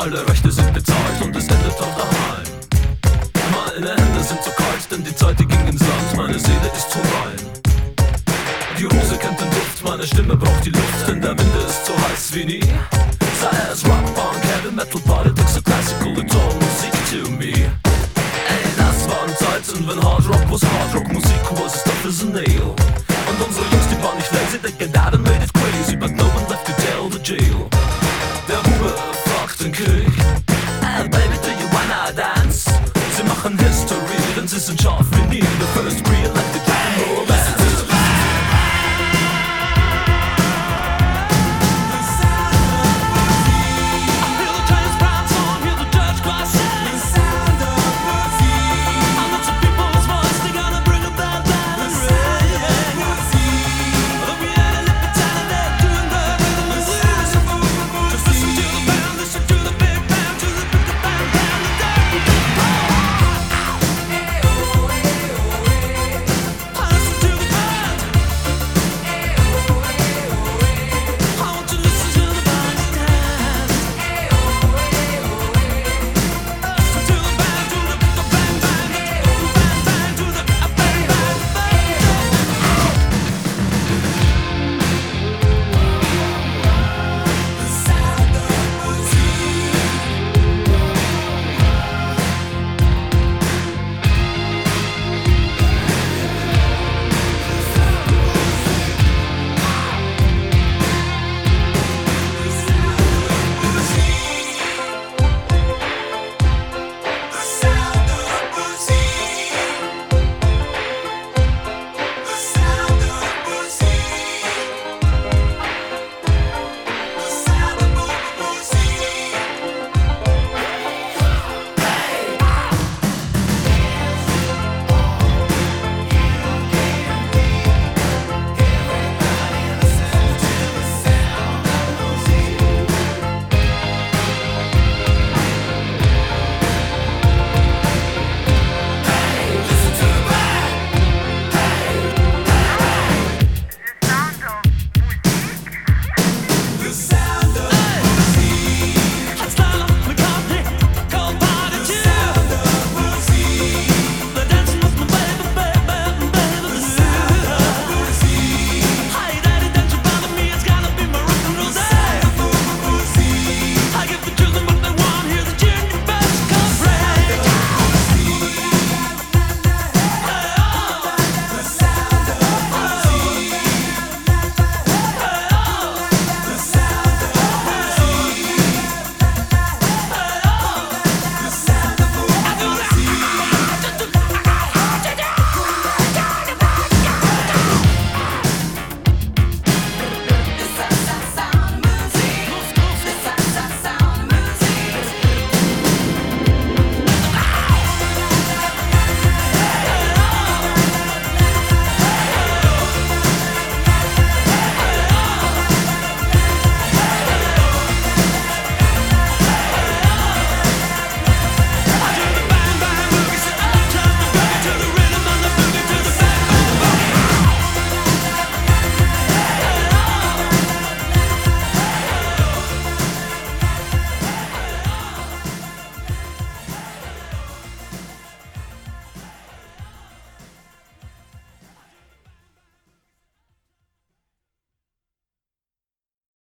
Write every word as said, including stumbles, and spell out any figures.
Alle Rechte sind bezahlt und es endet auch daheim. Meine Hände sind so kalt, denn die Zeit die ging ins Sand. Meine Seele ist so rein. Die Rose kennt den Duft, meine Stimme braucht die Luft, denn der Wind ist so heiß wie nie. Sei es Rock, Punk, Heavy Metal, Politics, or Classical, it's all Musik to me. Ey, das waren Zeiten, wenn Hard Rock was Hard Rock, Musik was stuff as a nail. Und unsere Jungs, die waren nicht lazy, they get out and made it crazy, but no one left to tell the jail. Der Bube fragt den König, hey baby, do you wanna dance? Sie machen History, denn sie sind scharf wie nie. The first pre-elected